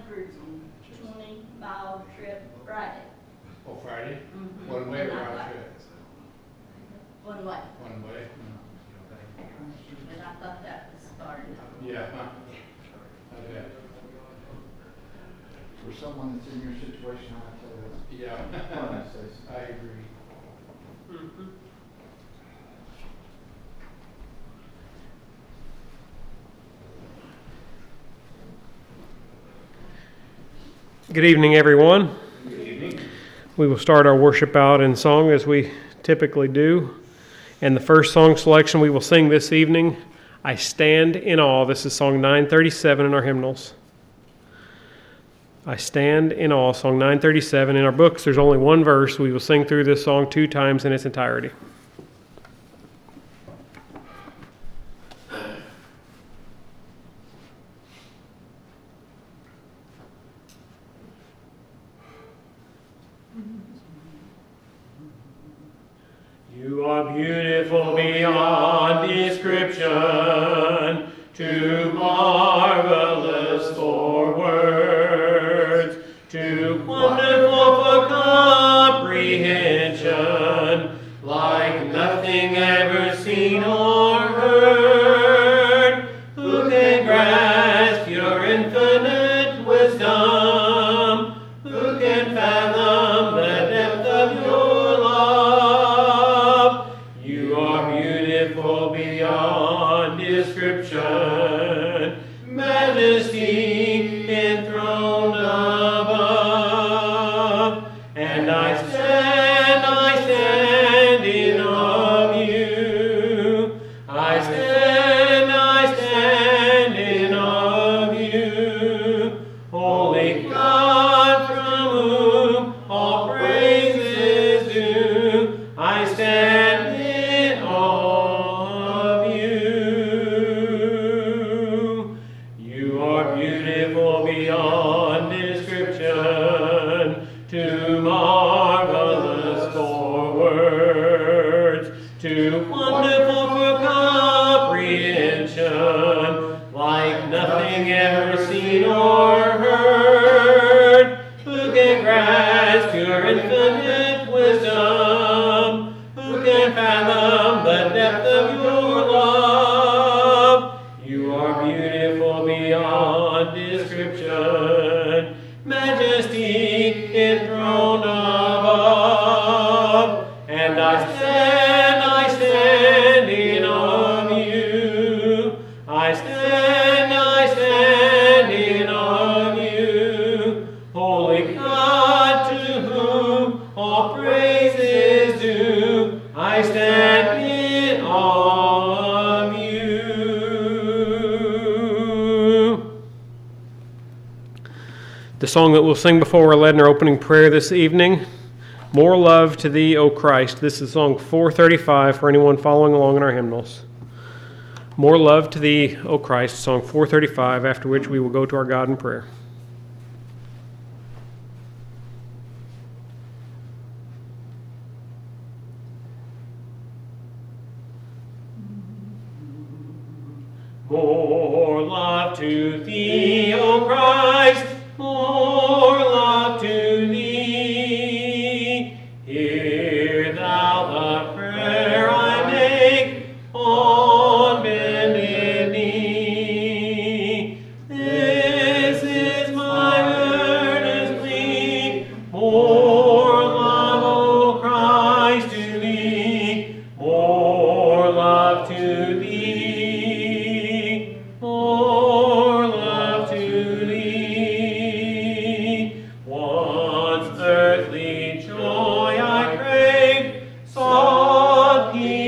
Jerusalem, 20-mile trip Friday. Oh, Friday? Mhm. One way or And I round thought- trip? One way, One way? but I thought that was starting. Yeah, huh? I bet. For someone that's in your situation, I'd say Yeah. that's fun to say. I agree. Mhm. Good evening, everyone. Good evening. We will start our worship out in song as we typically do. And the first song selection we will sing this evening, I Stand in Awe. This is song 937 in our hymnals. I Stand in Awe, song 937. In our books, there's only one verse. We will sing through this song 2 times in its entirety. You are beautiful beyond description, too marvelous for words, too wonderful for comprehension, like nothing ever seen or heard. Who can grasp your infinite wisdom? Who can fathom the depth of your love? You are beautiful beyond description, majesty enthroned above. And I stand in awe of you. I stand in awe of you. Holy God, from whom all praise is due, I stand in awe of you. You are beautiful beyond description, too marvelous for words, too wonderful for comprehension, like nothing ever seen or heard. Who can grasp your infinite wisdom? Who can fathom the depth of your love? You are beautiful beyond description, majesty enthroned above. And I stand in awe of you. I stand in awe of you. Holy God, to whom all praise is due, I stand in awe of you. The song that we'll sing before we're led in our opening prayer this evening, More Love to Thee, O Christ. This is song 435 for anyone following along in our hymnals. More Love to Thee, O Christ, song 435, after which we will go to our God in prayer. More love to Thee, O Christ, more love to Thee. Hear Thou the prayer I make on bended knee. This is my earnest plea, more love, O Christ, to Thee, more love to Thee. More love to Thee. Once earthly joy I craved, sought peace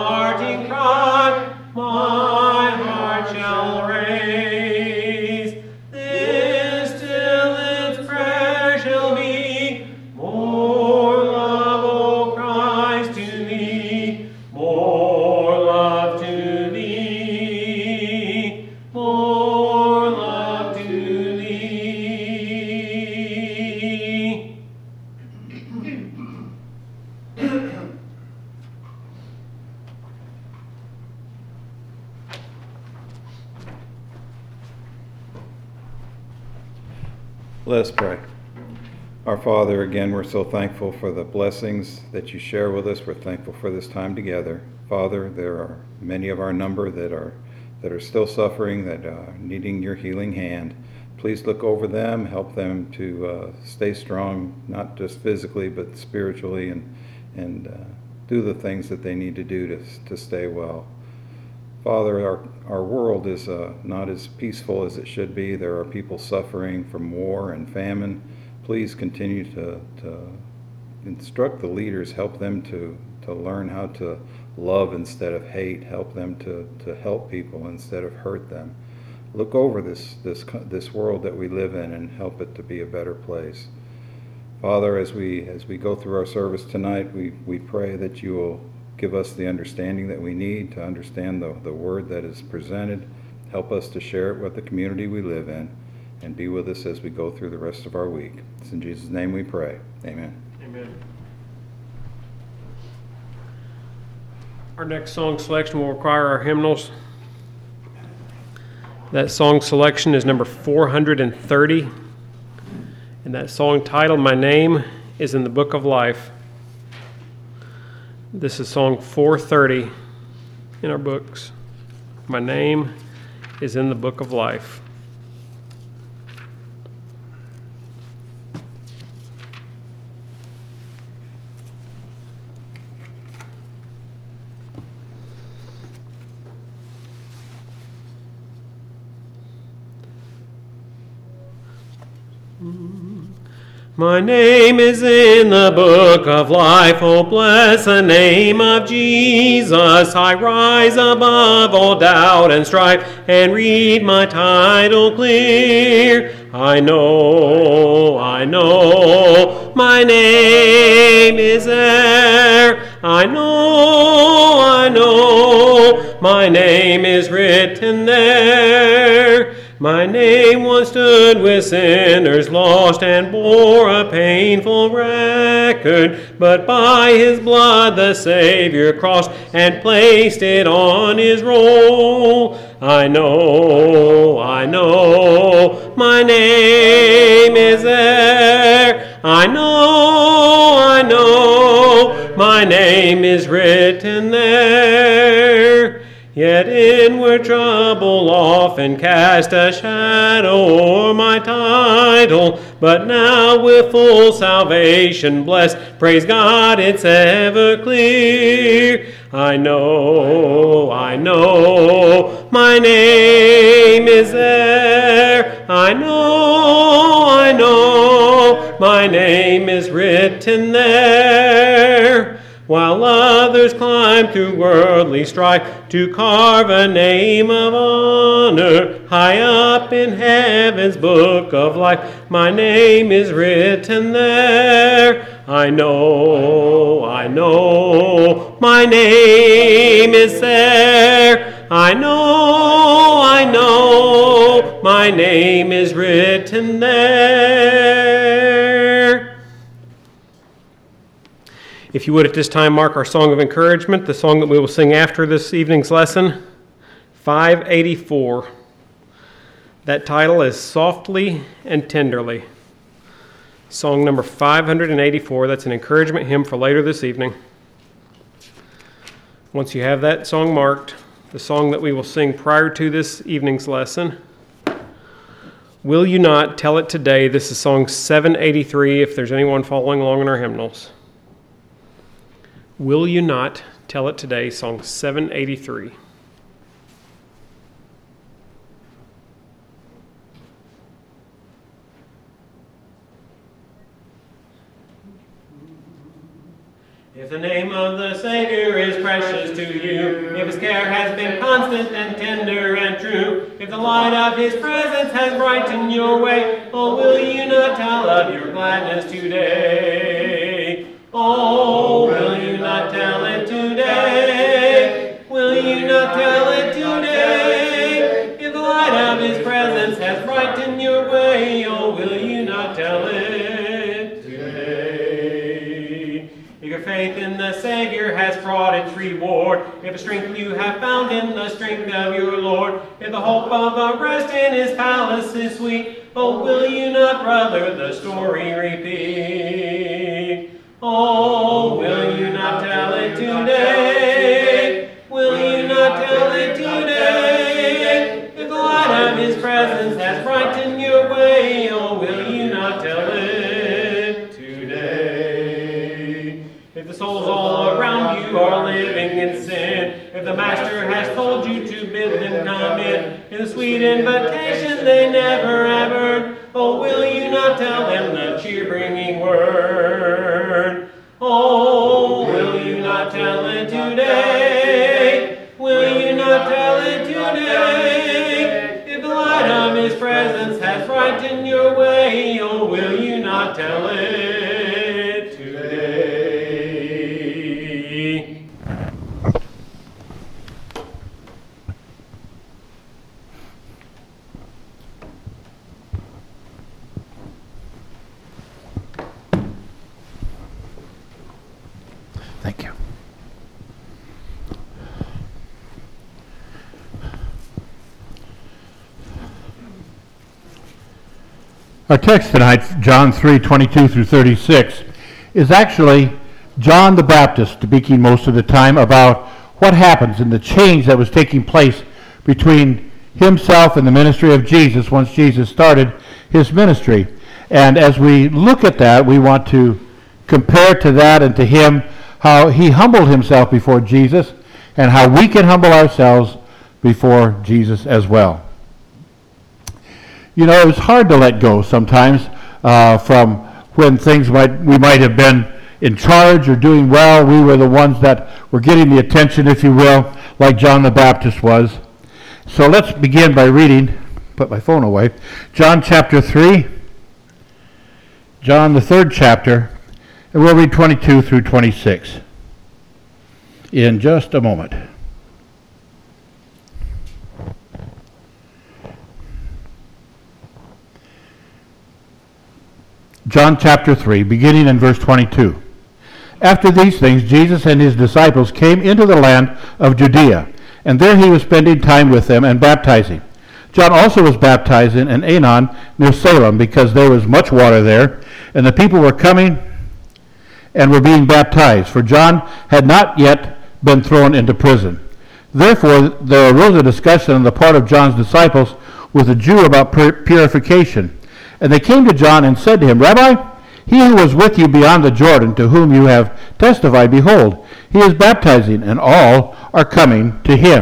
parting cry my heart shall raise. This till its prayer shall be, more love, O Christ, to thee, more love to thee, more love to thee. Let us pray. Our Father, again, we're so thankful for the blessings that you share with us. We're thankful for this time together. Father, there are many of our number that are still suffering, that are needing your healing hand. Please look over them, help them to stay strong, not just physically, but spiritually, and do the things that they need to do to stay well. Father, our world is not as peaceful as it should be. There are people suffering from war and famine. Please continue to instruct the leaders, help them to learn how to love instead of hate, help them to help people instead of hurt them. Look over this world that we live in and help it to be a better place. Father, as we go through our service tonight, we pray that you will give us the understanding that we need to understand the word that is presented. Help us to share it with the community we live in, and be with us as we go through the rest of our week. It's in Jesus' name we pray. Amen. Amen. Our next song selection will require our hymnals. That song selection is number 430. And that song title, My Name is in the Book of Life. This is song 430 in our books. My name is in the Book of Life. My name is in the book of life. Oh, bless the name of Jesus. I rise above all doubt and strife and read my title clear. I know, my name is there. I know, my name is written there. My name once stood with sinners lost and bore a painful record, but by his blood the Savior crossed and placed it on his roll. I know, my name is there. I know, my name is written there. Yet inward trouble often cast a shadow o'er my title, but now with full salvation blessed, praise God, it's ever clear. I know, my name is there. I know, my name is written there. While others climb through worldly strife to carve a name of honor high up in heaven's book of life, my name is written there. I know, my name is there. I know, my name is written there. If you would at this time mark our song of encouragement, the song that we will sing after this evening's lesson, 584. That title is Softly and Tenderly. Song number 584. That's an encouragement hymn for later this evening. Once you have that song marked, the song that we will sing prior to this evening's lesson, Will You Not Tell It Today? This is song 783 if there's anyone following along in our hymnals. Will You Not Tell It Today, song 783. If the name of the Savior is precious to you, if his care has been constant and tender and true, if the light of his presence has brightened your way, oh, will you not tell of your gladness today? Oh, will you not tell it today? Will you not tell it today? If the light of his presence has brightened your way, oh, will you not tell it today? If your faith in the Savior has brought its reward, if the strength you have found in the strength of your Lord, if the hope of a rest in his palace is sweet, oh, will you not, brother, the story repeat? Oh, will you not tell it today? Will you not tell it today? If the light of his presence has brightened your way, oh, will you not tell it today? If the souls all around you are living in sin, if the Master has told you to bid them come in the sweet invitation they never have earned, oh, will you not tell them the cheer-bringing word? Oh, will you not tell it today? Will you not tell it today? If the light of his presence has brightened your way, oh, will you not tell it today? Thank you. Our text tonight, John 3:22 through 36, is actually John the Baptist speaking most of the time about what happens and the change that was taking place between himself and the ministry of Jesus once Jesus started his ministry. And as we look at that, we want to compare to that and to him how he humbled himself before Jesus and how we can humble ourselves before Jesus as well. You know, it was hard to let go sometimes from when we might have been in charge or doing well. We were the ones that were getting the attention, if you will, like John the Baptist was. So let's begin by reading, put my phone away, John chapter 3, John the 3rd chapter, and we'll read 22 through 26 in just a moment. John chapter 3, beginning in verse 22. After these things, Jesus and his disciples came into the land of Judea, and there he was spending time with them and baptizing. John also was baptizing in Aenon near Salem, because there was much water there, and the people were coming and were being baptized, for John had not yet been thrown into prison. Therefore there arose a discussion on the part of John's disciples with a Jew about purification. And they came to John and said to him, Rabbi, he who was with you beyond the Jordan, to whom you have testified, behold, he is baptizing, and all are coming to him.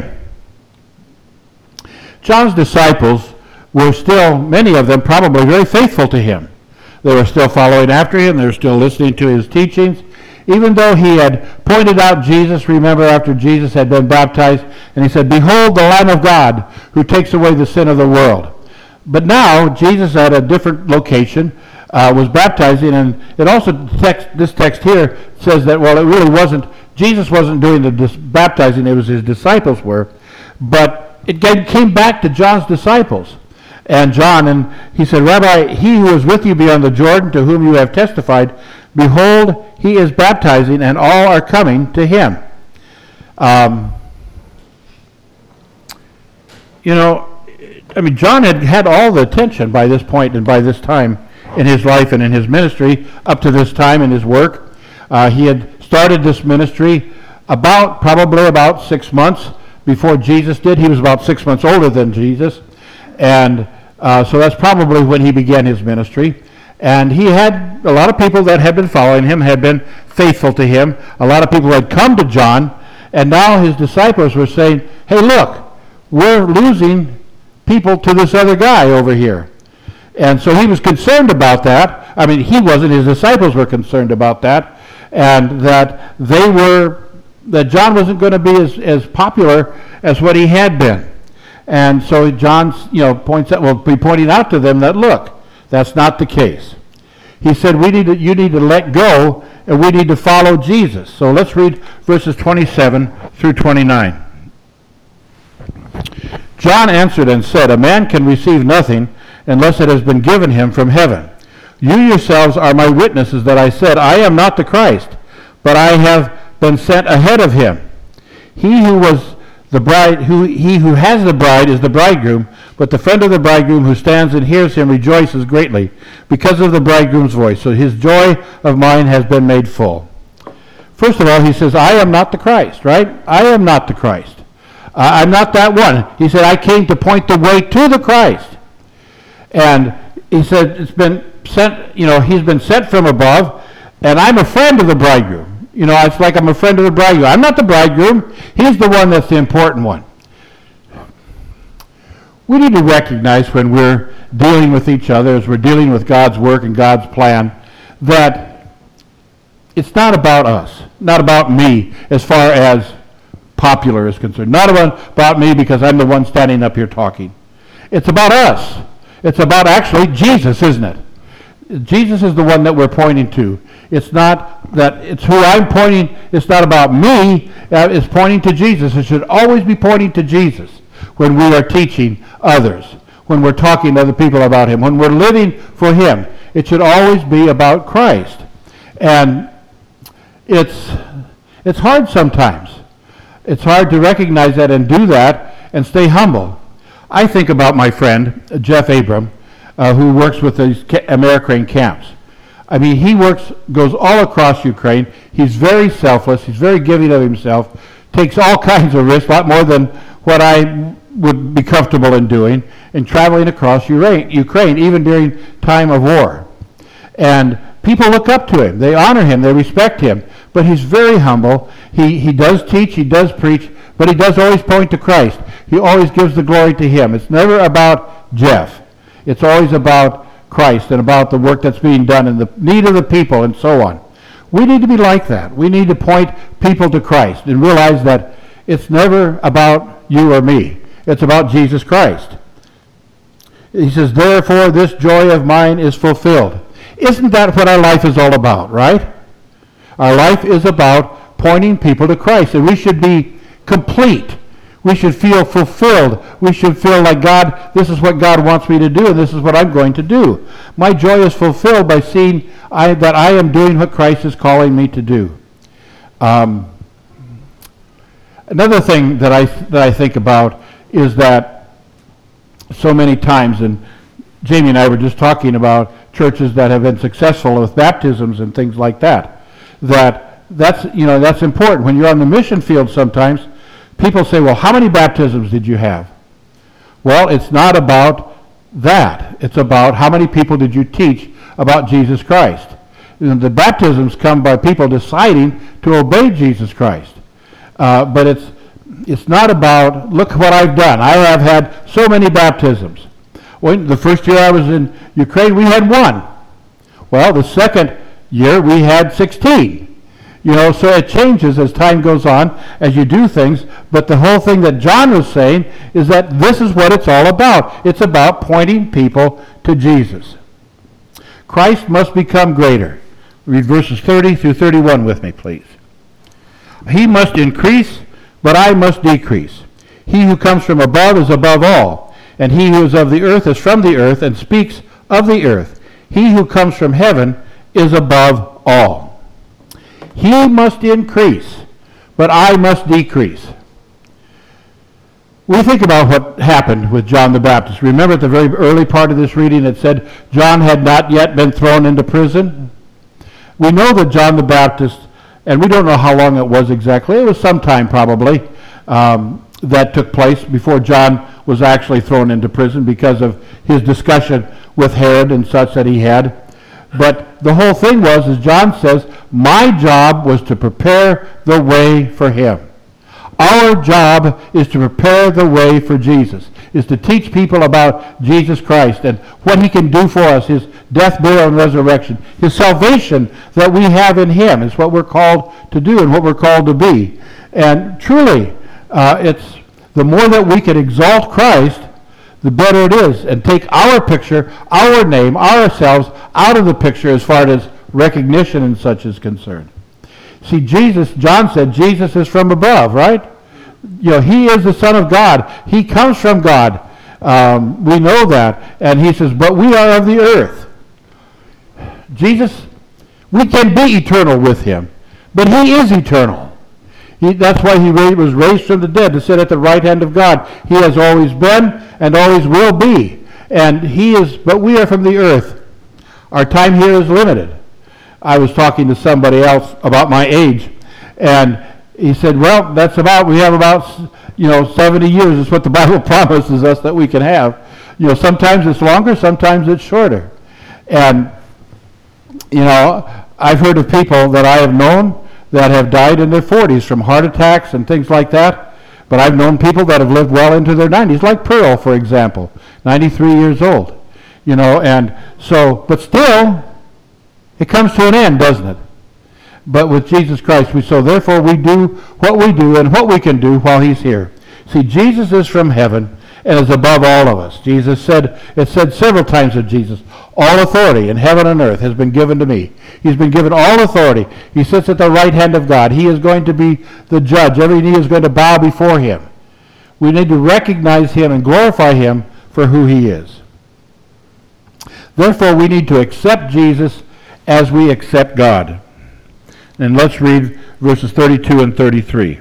John's disciples were still, many of them probably, very faithful to him. They were still following after him. They were still listening to his teachings. Even though he had pointed out Jesus, remember, after Jesus had been baptized, and he said, Behold the Lamb of God who takes away the sin of the world. But now, Jesus at a different location was baptizing, and it also, this text here says that, well, it really wasn't, Jesus wasn't doing the baptizing, it was his disciples were, but it came back to John's disciples. And John, and he said, Rabbi, he who is with you beyond the Jordan, to whom you have testified, behold, he is baptizing, and all are coming to him. John had all the attention by this point and by this time in his life and in his ministry, up to this time in his work. He had started this ministry probably about 6 months before Jesus did. He was about 6 months older than Jesus. And so that's probably when he began his ministry. And he had a lot of people that had been following him, had been faithful to him. A lot of people had come to John. And now his disciples were saying, hey, look, we're losing people to this other guy over here. And so he was concerned about that. He wasn't. His disciples were concerned about that. And that they were that John wasn't going to be as popular as what he had been. And so John, will be pointing out to them that, look, that's not the case. He said, you need to let go, and we need to follow Jesus. So let's read verses 27 through 29. John answered and said, a man can receive nothing unless it has been given him from heaven. You yourselves are my witnesses that I said, I am not the Christ, but I have been sent ahead of him. He who has the bride is the bridegroom, but the friend of the bridegroom who stands and hears him rejoices greatly because of the bridegroom's voice. So his joy of mine has been made full. First of all, he says, I am not the Christ, right? I am not the Christ. I'm not that one. He said, I came to point the way to the Christ. And he said, it's been sent, he's been sent from above, and I'm a friend of the bridegroom. It's like I'm a friend of the bridegroom. I'm not the bridegroom. He's the one that's the important one. We need to recognize when we're dealing with each other, as we're dealing with God's work and God's plan, that it's not about us, not about me as far as popular is concerned. Not about me because I'm the one standing up here talking. It's about us. It's about actually Jesus, isn't it? Jesus is the one that we're pointing to. It's not that it's who I'm pointing. It's not about me. It's pointing to Jesus. It should always be pointing to Jesus when we are teaching others, when we're talking to other people about him, when we're living for him. It should always be about Christ. And it's hard sometimes. It's hard to recognize that and do that and stay humble. I think about my friend, Jeff Abram, who works with these American camps. I mean, he goes all across Ukraine. He's very selfless. He's very giving of himself, takes all kinds of risks, a lot more than what I would be comfortable in doing, and traveling across Ukraine, even during time of war. And people look up to him. They honor him. They respect him. But he's very humble. He does teach. He does preach. But he does always point to Christ. He always gives the glory to him. It's never about Jeff. It's always about Christ and about the work that's being done and the need of the people and so on. We need to be like that. We need to point people to Christ and realize that it's never about you or me. It's about Jesus Christ. He says, therefore this joy of mine is fulfilled. Isn't that what our life is all about, right? Our life is about pointing people to Christ, and we should be complete. We should feel fulfilled. We should feel like God, this is what God wants me to do, and this is what I'm going to do. My joy is fulfilled by seeing that I am doing what Christ is calling me to do. Another thing that I think about is that so many times, and Jamie and I were just talking about churches that have been successful with baptisms and things like that, that's important. When you're on the mission field sometimes, people say, well, how many baptisms did you have? Well, it's not about that. It's about how many people did you teach about Jesus Christ. And the baptisms come by people deciding to obey Jesus Christ. But it's not about, look what I've done. I have had so many baptisms. The first year I was in Ukraine, we had 1. Well, the second year we had 16. So it changes as time goes on, as you do things. But the whole thing that John was saying is that this is what it's all about. It's about pointing people to Jesus. Christ must become greater. Read verses 30 through 31 with me, please. He must increase, but I must decrease. He who comes from above is above all, and he who is of the earth is from the earth and speaks of the earth. He who comes from heaven is above all. He must increase, but I must decrease. We think about what happened with John the Baptist. Remember at the very early part of this reading it said John had not yet been thrown into prison? We know that John the Baptist, and we don't know how long it was exactly, it was some time probably, that took place before John was actually thrown into prison because of his discussion with Herod and such that he had. But the whole thing was, as John says, my job was to prepare the way for him. Our job is to prepare the way for Jesus, is to teach people about Jesus Christ and what he can do for us, his death, burial, and resurrection. His salvation that we have in him is what we're called to do and what we're called to be. And truly, it's the more that we can exalt Christ, the better it is, and take our picture, our name, ourselves out of the picture as far as recognition and such is concerned. See, Jesus, John said, Jesus is from above, right? He is the Son of God. He comes from God. We know that. And he says, but we are of the earth. Jesus, we can be eternal with him, but he is eternal. That's why he was raised from the dead to sit at the right hand of God. He has always been and always will be. And but we are from the earth. Our time here is limited. I was talking to somebody else about my age, and he said, well, we have about 70 years is what the Bible promises us that we can have. Sometimes it's longer, sometimes it's shorter. And, I've heard of people that I have known that have died in their 40s from heart attacks and things like that. But I've known people that have lived well into their 90s, like Pearl, for example, 93 years old. And so, but still, it comes to an end, doesn't it? But with Jesus Christ, therefore we do what we do and what we can do while he's here. See, Jesus is from heaven and is above all of us. It said several times of Jesus, all authority in heaven and earth has been given to me. He's been given all authority. He sits at the right hand of God. He is going to be the judge. Every knee is going to bow before him. We need to recognize him and glorify him for who he is. Therefore, we need to accept Jesus as we accept God. And let's read verses 32 and 33.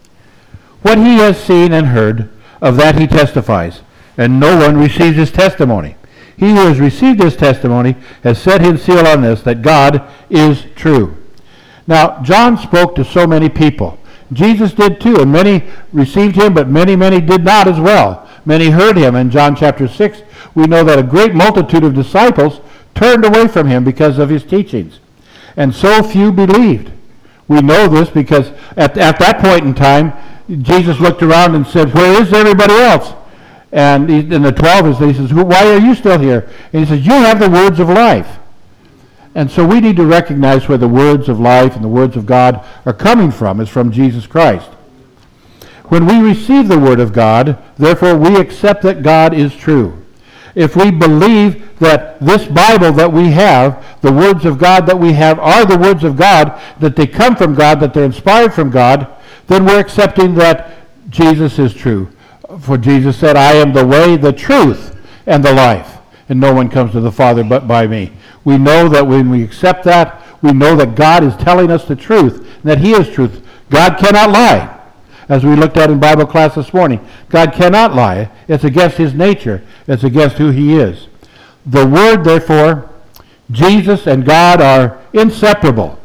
What he has seen and heard, of that he testifies, and no one receives his testimony. He who has received his testimony has set his seal on this, that God is true. Now, John spoke to so many people. Jesus did too, and many received him, but many did not as well. Many heard him. In John chapter 6, we know that a great multitude of disciples turned away from him because of his teachings. And so few believed. We know this because at that point in time, Jesus looked around and said, where is everybody else? And the 12, he says, why are you still here? And he says, you have the words of life. And so we need to recognize where the words of life and the words of God are coming from. It's from Jesus Christ. When we receive the word of God, therefore we accept that God is true. If we believe that this Bible that we have, the words of God that we have are the words of God, that they come from God, that they're inspired from God, then we're accepting that Jesus is true. For Jesus said, I am the way, the truth, and the life, and no one comes to the Father but by me. We know that when we accept that, we know that God is telling us the truth, and that he is truth. God cannot lie. As we looked at in Bible class this morning, God cannot lie. It's against his nature. It's against who he is. The Word, therefore, Jesus and God are inseparable.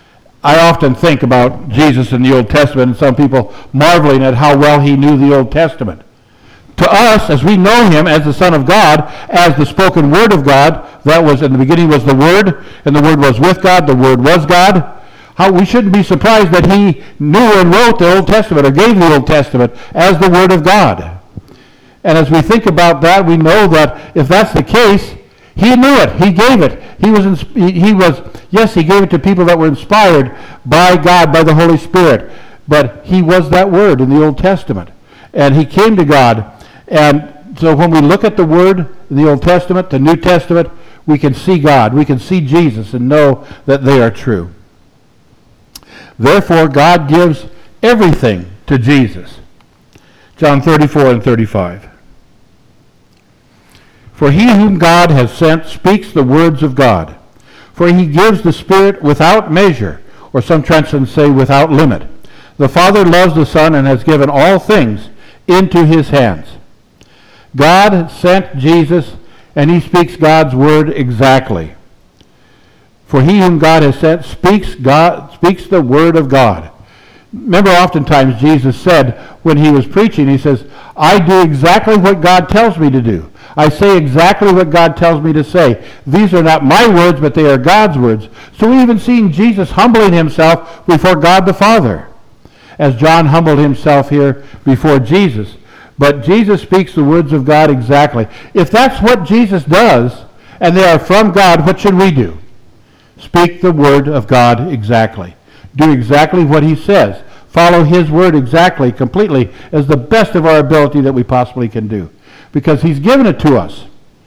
I often think about Jesus in the Old Testament and some people marveling at how well he knew the Old Testament. To us, as we know him as the Son of God, as the spoken Word of God, that was in the beginning was the Word, and the Word was with God, the Word was God. We shouldn't be surprised that he knew and wrote the Old Testament or gave the Old Testament as the Word of God. And as we think about that, we know that if that's the case, he knew it. He gave it. He gave it to people that were inspired by God, by the Holy Spirit. But he was that Word in the Old Testament. And he came to God. And so when we look at the Word in the Old Testament, the New Testament, we can see God. We can see Jesus and know that they are true. Therefore, God gives everything to Jesus. John 34 and 35. For he whom God has sent speaks the words of God. For he gives the Spirit without measure, or some translations say without limit. The Father loves the Son and has given all things into his hands. God sent Jesus, and he speaks God's word exactly. For he whom God has sent speaks the word of God. Remember, oftentimes Jesus said when he was preaching, he says, I do exactly what God tells me to do. I say exactly what God tells me to say. These are not my words, but they are God's words. So we even seen Jesus humbling himself before God the Father, as John humbled himself here before Jesus. But Jesus speaks the words of God exactly. If that's what Jesus does, and they are from God, what should we do? Speak the word of God exactly. Do exactly what he says. follow His Word exactly, completely, as the best of our ability that we possibly can do. Because He's given it to us.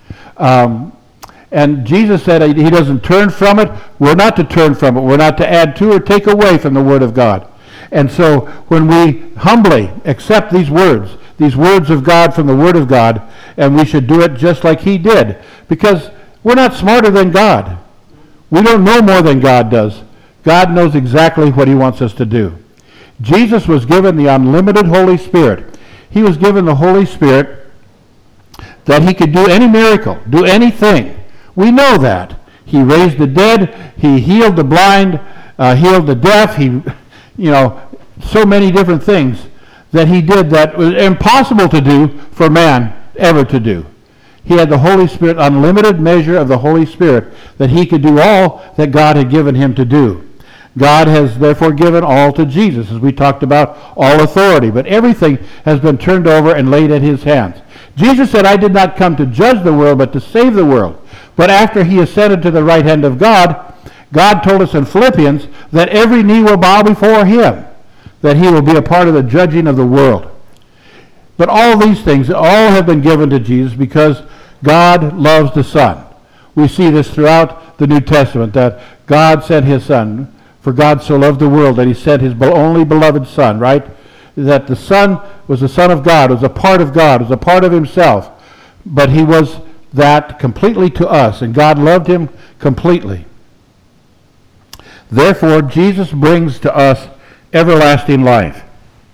And Jesus said He doesn't turn from it. We're not to turn from it. We're not to add to or take away from the Word of God. And so when we humbly accept these words of God from the Word of God, and we should do it just like He did, because we're not smarter than God. We don't know more than God does. God knows exactly what He wants us to do. Jesus was given the unlimited Holy Spirit. He was given the Holy Spirit that He could do any miracle, do anything. We know that. He raised the dead. He healed the blind, healed the deaf. He, so many different things that He did that was impossible to do for man ever to do. He had the Holy Spirit, unlimited measure of the Holy Spirit, that He could do all that God had given Him to do. God has therefore given all to Jesus, as we talked about, all authority. But everything has been turned over and laid at His hands. Jesus said, I did not come to judge the world, but to save the world. But after He ascended to the right hand of God, God told us in Philippians that every knee will bow before Him, that He will be a part of the judging of the world. But all these things, all have been given to Jesus because God loves the Son. We see this throughout the New Testament, that God sent His Son. For God so loved the world that He sent His only beloved Son, right? That the Son was the Son of God, was a part of God, was a part of Himself. But He was that completely to us, and God loved Him completely. Therefore, Jesus brings to us everlasting life.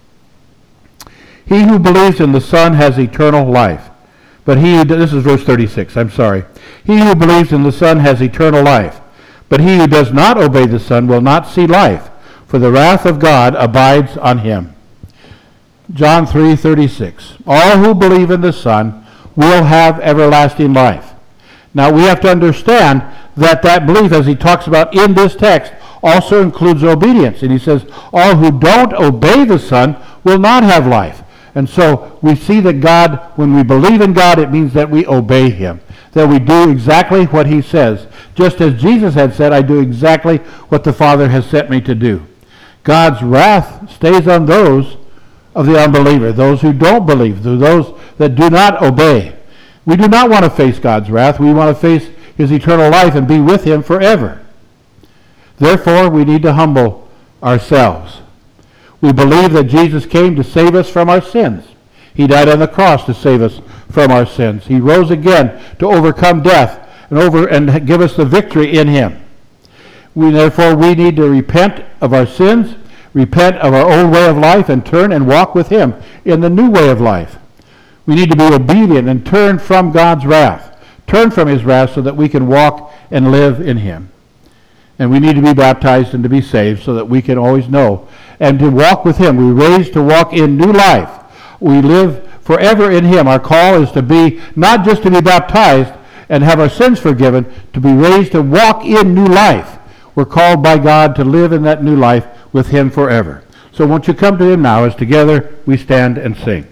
He who believes in the Son has eternal life. But this is verse 36, I'm sorry. He who believes in the Son has eternal life. But he who does not obey the Son will not see life, for the wrath of God abides on him. John 3:36. All who believe in the Son will have everlasting life. Now we have to understand that belief, as he talks about in this text, also includes obedience. And he says, all who don't obey the Son will not have life. And so we see that God, when we believe in God, it means that we obey Him, that we do exactly what He says. Just as Jesus had said, I do exactly what the Father has sent me to do. God's wrath stays on those of the unbeliever, those who don't believe, those that do not obey. We do not want to face God's wrath. We want to face His eternal life and be with Him forever. Therefore, we need to humble ourselves. We believe that Jesus came to save us from our sins. He died on the cross to save us from our sins. He rose again to overcome death and give us the victory in Him. Therefore, we need to repent of our sins, repent of our old way of life, and turn and walk with Him in the new way of life. We need to be obedient and turn from God's wrath. Turn from His wrath so that we can walk and live in Him. And we need to be baptized and to be saved so that we can always know. And to walk with Him. We're raised to walk in new life. We live forever in Him. Our call is to be, not just to be baptized and have our sins forgiven, to be raised to walk in new life. We're called by God to live in that new life with Him forever. So won't you come to Him now as together we stand and sing.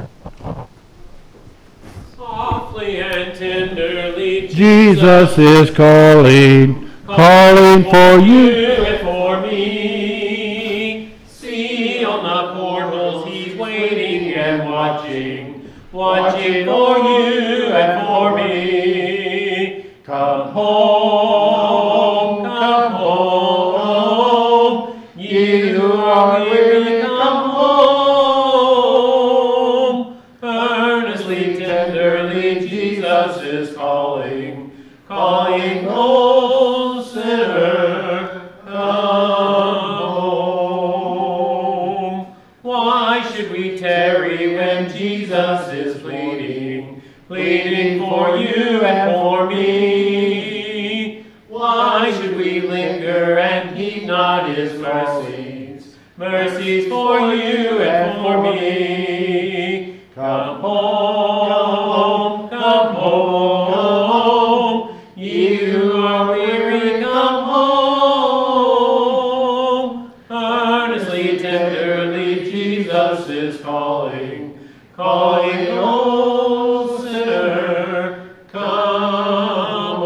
Softly and tenderly, Jesus is calling, calling for you. and for me. See on the portals He's waiting and watching, watching for you and for me. Come home, ye who are weary, come home. Earnestly, tenderly, Jesus is calling, calling, oh sinner, come home. Why should we tarry when Jesus is pleading, pleading for you and for me? Why should we linger and heed not His mercies, mercies for you and for me? Come home, ye who are weary, come home. Earnestly, tenderly, Jesus is calling, calling, oh sinner, come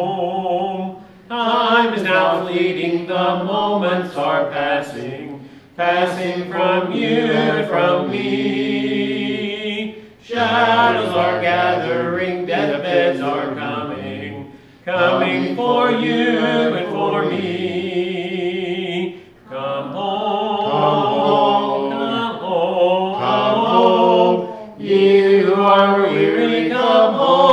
home. Time is now fleeting, the moments are passing, passing from you and from me. Shadows are gathering, deathbeds are coming, coming for you and for me. Come home, come home, come home, ye who are weary, come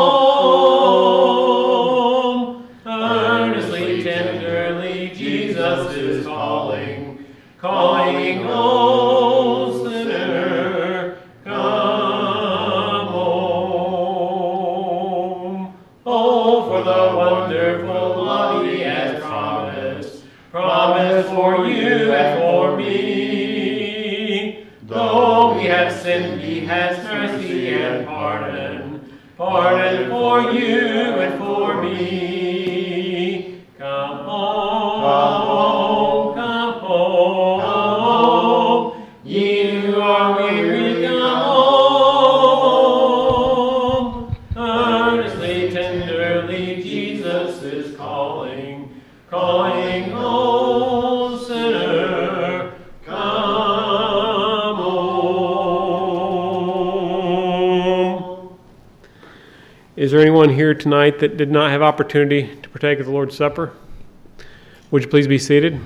home. Earnestly, tenderly, Jesus is calling, calling, oh sinner, come home. Oh, for the wonderful love he has promised, promised for you and for me. Though we have sinned, he has mercy and pardon, pardon for you and for me. Come home, come home, ye who are weary, come home. Earnestly, tenderly, Jesus is calling, calling, oh sinner, come home. Is there anyone here tonight that did not have opportunity to partake of the Lord's Supper? Would you please be seated?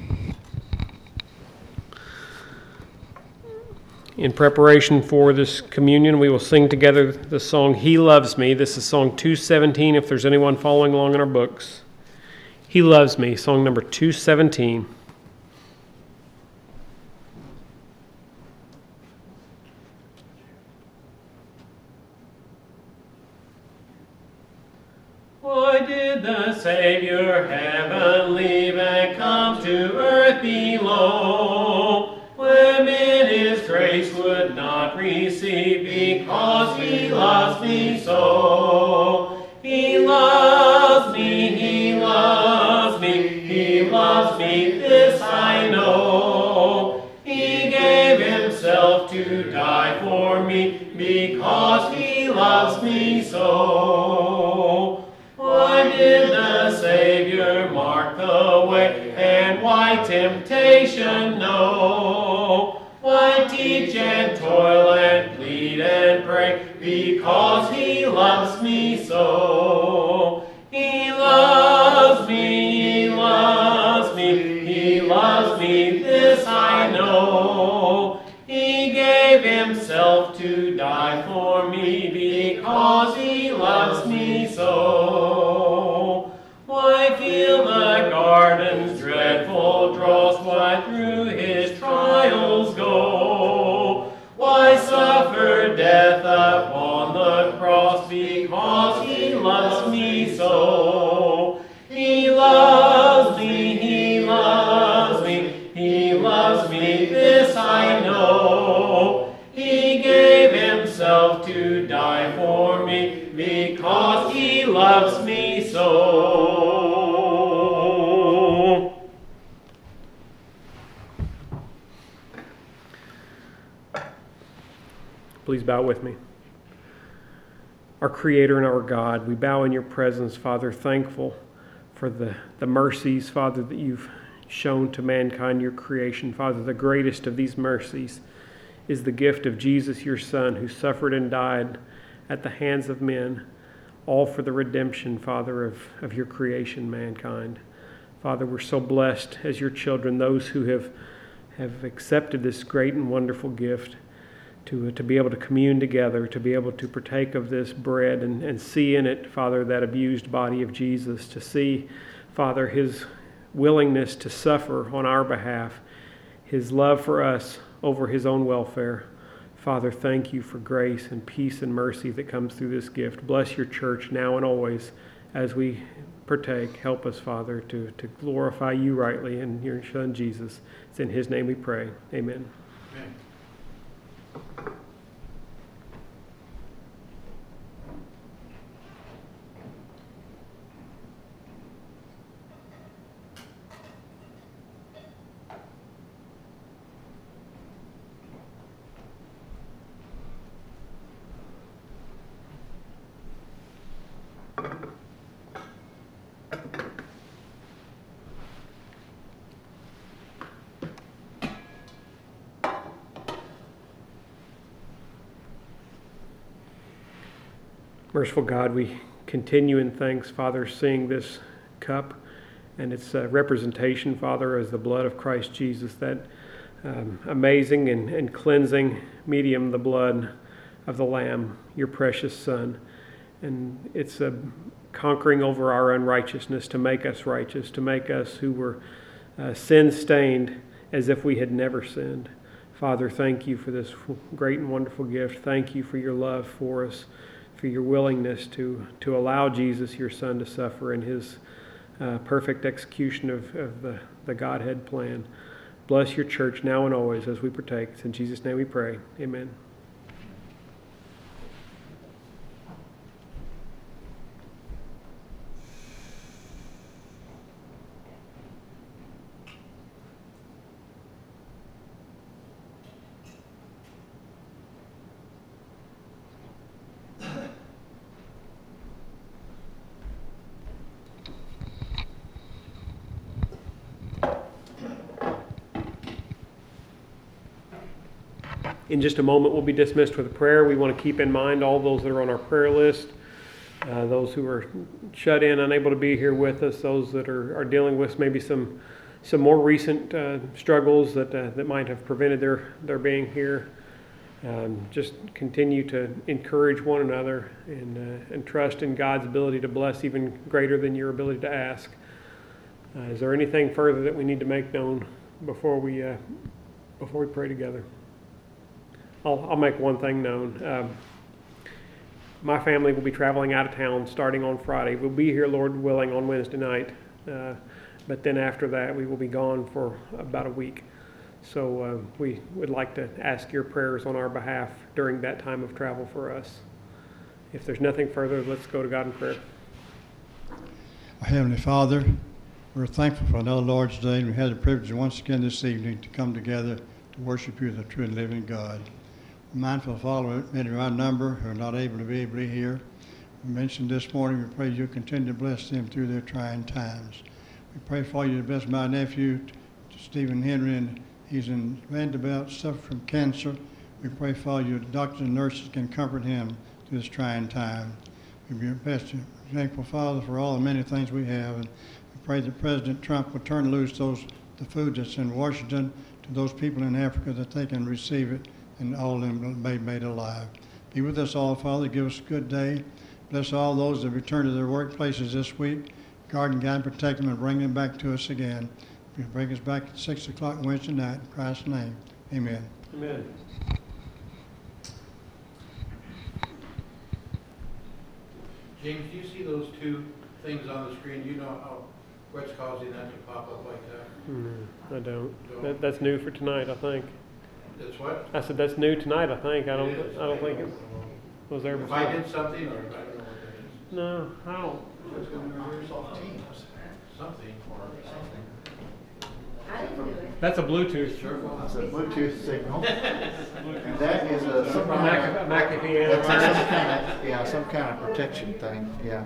In preparation for this communion, we will sing together the song, He Loves Me. This is song 217, if there's anyone following along in our books. He Loves Me, song number 217. Why did the Savior heaven leave and come to earth below? Women his grace would not receive because he loves me so. He loves me, he loves me, he loves me, this I know. He gave himself to die for me because he loves me so. Why did the Savior mark the way, and why temptation know? Why teach and toil and plead and pray? Because he loves me so. He loves me, he loves me, he loves me, this I know. He gave himself to die for me because he loves me so. Why feel the garden's dreadful dross? Why through his trials go? Why suffer death upon the cross? Because he loves me so. He loves me, he loves me, he loves me, this I know. He gave himself to die for me because he loves me so. Please bow with me. Our Creator and our God, we bow in your presence, Father, thankful for the mercies, Father, that you've shown to mankind, your creation. Father, the greatest of these mercies is the gift of Jesus, your Son, who suffered and died at the hands of men, all for the redemption, Father, of your creation, mankind. Father, we're so blessed as your children, those who have accepted this great and wonderful gift, to be able to commune together, to be able to partake of this bread and see in it, Father, that abused body of Jesus, to see, Father, his willingness to suffer on our behalf, his love for us over his own welfare. Father, thank you for grace and peace and mercy that comes through this gift. Bless your church now and always as we partake. Help us, Father, to glorify you rightly in your Son, Jesus. It's in his name we pray. Amen. Amen. Merciful God, we continue in thanks, Father, seeing this cup and its representation, Father, as the blood of Christ Jesus, that amazing and cleansing medium, the blood of the Lamb, your precious Son. And it's a conquering over our unrighteousness to make us righteous, to make us who were sin-stained as if we had never sinned. Father, thank you for this great and wonderful gift. Thank you for your love for us, for your willingness to allow Jesus, your Son, to suffer in his perfect execution of the Godhead plan. Bless your church now and always as we partake. It's in Jesus' name we pray. Amen. In just a moment, we'll be dismissed with a prayer. We want to keep in mind all those that are on our prayer list, those who are shut in, unable to be here with us, those that are dealing with maybe some more recent struggles that might have prevented their being here. Just continue to encourage one another and trust in God's ability to bless even greater than your ability to ask. Is there anything further that we need to make known before we pray together? I'll make one thing known. My family will be traveling out of town starting on Friday. We'll be here, Lord willing, on Wednesday night. But then after that, we will be gone for about a week. So we would like to ask your prayers on our behalf during that time of travel for us. If there's nothing further, let's go to God in prayer. Our Heavenly Father, we're thankful for another Lord's Day, and we had the privilege once again this evening to come together to worship you, the true and living God. We're mindful of all of many of our number who are not able to be here. We mentioned this morning, we pray you'll continue to bless them through their trying times. We pray for you to bless my nephew, Stephen Henry, and he's in Vanderbilt, suffering from cancer. We pray for you, doctors and nurses can comfort him through this trying time. We be best thankful, Father, for all the many things we have, and we pray that President Trump will turn loose the food that's in Washington to those people in Africa, that they can receive it and all of them be made alive. Be with us all, Father. Give us a good day. Bless all those that return to their workplaces this week. Guard and guide, protect them, and bring them back to us again. Bring us back at 6 o'clock Wednesday night. In Christ's name, amen. Amen. James, do you see those two things on the screen? Do you know what's causing that to pop up like that? I don't. That's new for tonight, I think. That's what? I said that's new tonight, I think. I don't think it was there If before. I did something, or I don't know what that is. No, I don't. Something, or something. I didn't do it. That's a Bluetooth. It's a Bluetooth signal. And that is some A kind of, McAfee antivirus. some kind of protection thing, yeah.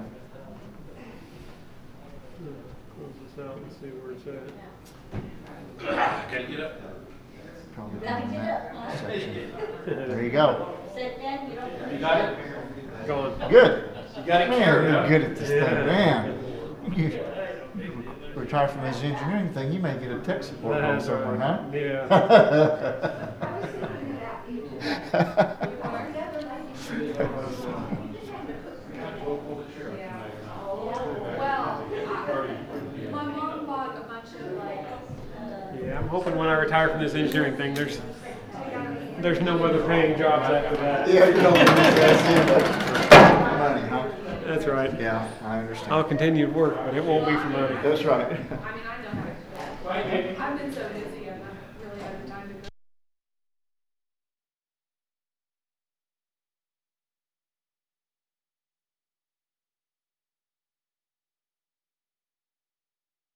Close this out and see where it's at. Can you get up? Probably Gotta get up, huh? section. There you go. Sit down, you don't. You got it? Gone. Good. You got it Man, carried you're up. good at this thing, Yeah. man. You retire from this engineering thing, you may get a tech support home That's somewhere, right. huh? Yeah. My mom bought a bunch of Yeah, I'm hoping when I retire from this engineering thing, there's no other paying jobs after that. Yeah, you don't need that money, huh? That's right. Yeah, I understand. I'll continue to work, but it won't be for money. That's right. I mean, I know how to. I've been so busy, I'm not really having time to go.